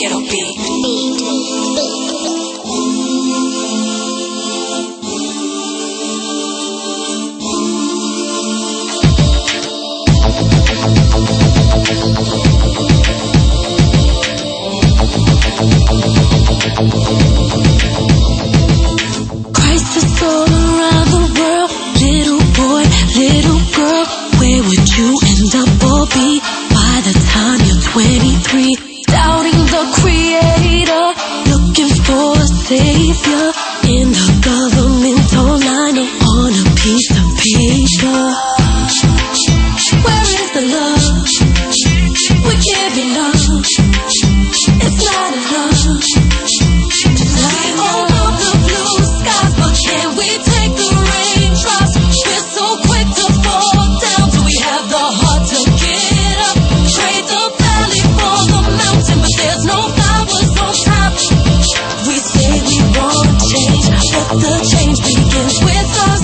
Ghetto Beat. Crisis all around the world. Little boy, little girl, where would you end up or be by the time you're 23? Doubting the creator, looking for a savior in the governmental line on a piece of paper. Where is the love? We're giving up. It's not enough. We hold up the blue skies, but can we take the raindrops? We're so quick to fall down. Do we have the heart to get up? Trade the valley for the mountain, but there's no flowers on top. We say we want change, but the change begins with us.